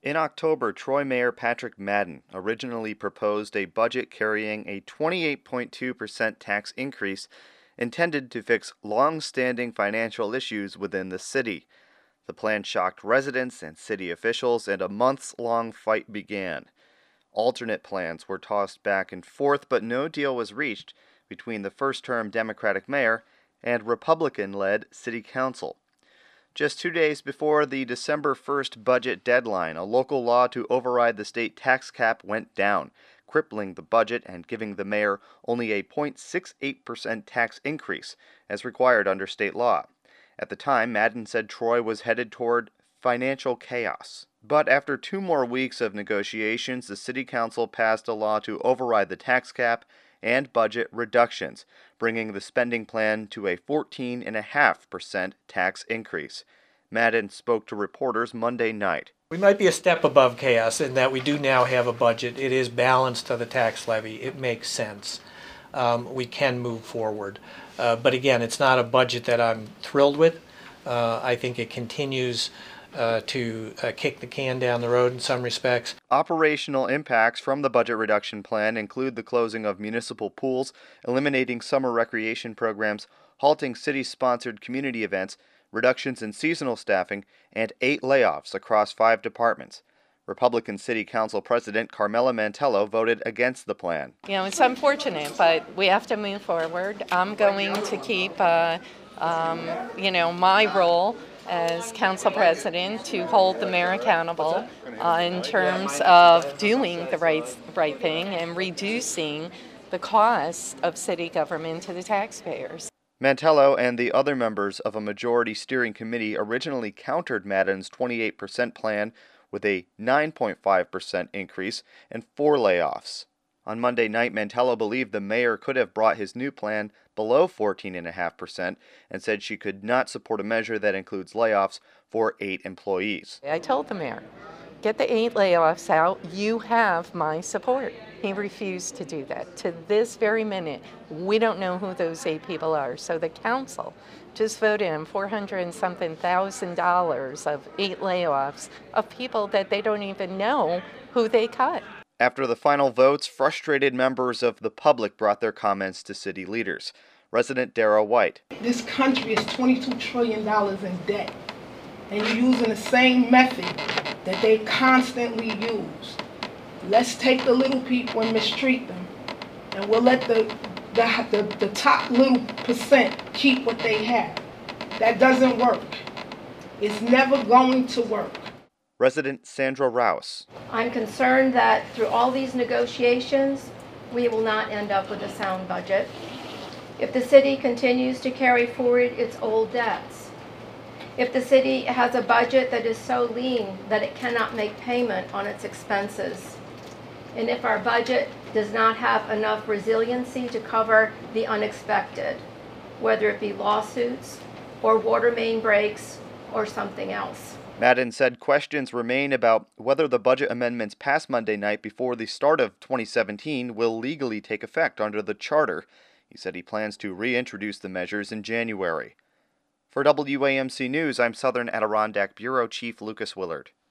In October, Troy Mayor Patrick Madden originally proposed a budget carrying a 28.2% tax increase intended to fix long-standing financial issues within the city. The plan shocked residents and city officials, and a months-long fight began. Alternate plans were tossed back and forth, but no deal was reached between the first-term Democratic mayor and Republican-led city council. Just 2 days before the December 1st budget deadline, a local law to override the state tax cap went down, crippling the budget and giving the mayor only a 0.68% tax increase, as required under state law. At the time, Madden said Troy was headed toward financial chaos. But after 2 more weeks of negotiations, the city council passed a law to override the tax cap and budget reductions, bringing the spending plan to a 14.5% tax increase. Madden spoke to reporters Monday night. We might be a step above chaos in that we do now have a budget. It is balanced to the tax levy. It makes sense. We can move forward. But again, it's not a budget that I'm thrilled with. I think it continues to kick the can down the road in some respects. Operational impacts from the budget reduction plan include the closing of municipal pools, eliminating summer recreation programs, halting city-sponsored community events, reductions in seasonal staffing, and 8 layoffs across 5 departments. Republican City Council President Carmela Mantello voted against the plan. It's unfortunate, but we have to move forward. I'm going to keep, my role as council president to hold the mayor accountable in terms of doing the right thing and reducing the costs of city government to the taxpayers. Mantello and the other members of a majority steering committee originally countered Madden's 28% plan with a 9.5% increase and 4 layoffs. On Monday night, Mantello believed the mayor could have brought his new plan below 14.5% and said she could not support a measure that includes layoffs for 8 employees. I told the mayor, get the 8 layoffs out, you have my support. He refused to do that. To this very minute, we don't know who those 8 people are. So the council just voted in $400 and something thousand of 8 layoffs of people that they don't even know who they cut. After the final votes, frustrated members of the public brought their comments to city leaders. Resident Dara White. This country is $22 trillion in debt, and you're using the same method that they constantly use. Let's take the little people and mistreat them, and we'll let the top little percent keep what they have. That doesn't work. It's never going to work. Resident Sandra Rouse. I'm concerned that through all these negotiations, we will not end up with a sound budget. If the city continues to carry forward its old debts, if the city has a budget that is so lean that it cannot make payment on its expenses, and if our budget does not have enough resiliency to cover the unexpected, whether it be lawsuits or water main breaks or something else. Madden said questions remain about whether the budget amendments passed Monday night before the start of 2017 will legally take effect under the charter. He said he plans to reintroduce the measures in January. For WAMC News, I'm Southern Adirondack Bureau Chief Lucas Willard.